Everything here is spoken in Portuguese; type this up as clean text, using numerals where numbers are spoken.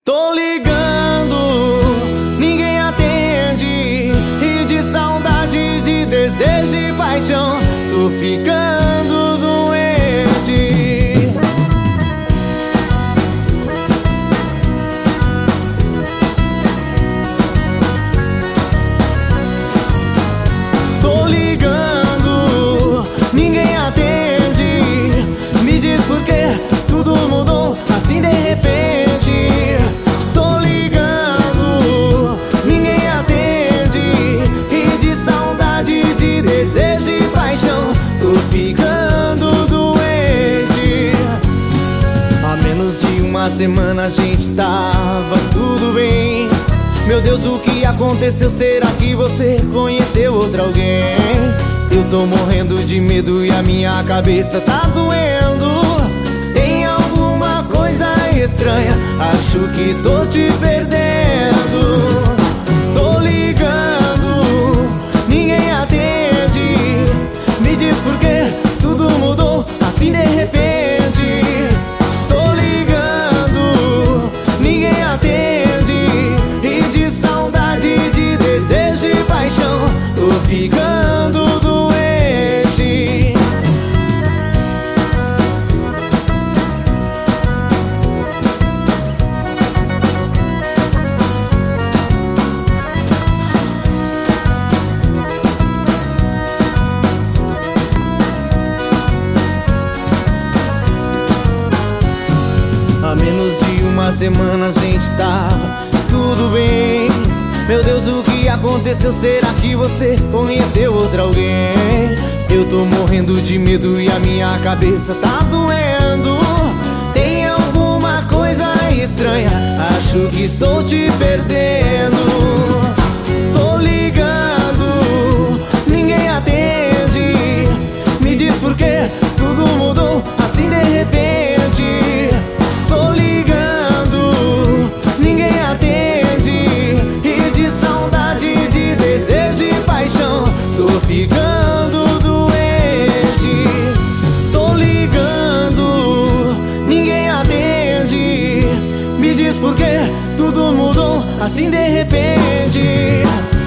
Tô ligando, ninguém atende, e de saudade, de desejo e paixão, tô ficando doente. Tô ligando, ninguém atende, me diz por que tudo mudou assim de repente. Tô ligando, ninguém atende, e de saudade, de desejo e paixão, tô ficando doente. Há menos de uma semana a gente tava tudo bem. Meu Deus, o que aconteceu? Será que você conheceu outro alguém? Eu tô morrendo de medo e a minha cabeça tá doendo. Tem alguma coisa estranha, acho que estou te perdendo. Tô ligando, ninguém atende, me diz por que tudo mudou assim de repente. Tô ligando, ninguém atende, e de saudade, de desejo e paixão, tô ficando doente. Há menos de uma semana a gente tava tudo bem. Meu Deus, o que aconteceu? Será que você conheceu outro alguém? Eu tô morrendo de medo e a minha cabeça tá doendo. Tem alguma coisa estranha, acho que estou te perdendo. Tô ligando, ninguém atende, me diz por que tudo mudou assim de repente. Tô ligando, ninguém atende, e de saudade, de desejo e paixão, tô ficando doente. Tô ligando, ninguém atende, me diz por que tudo mudou assim de repente.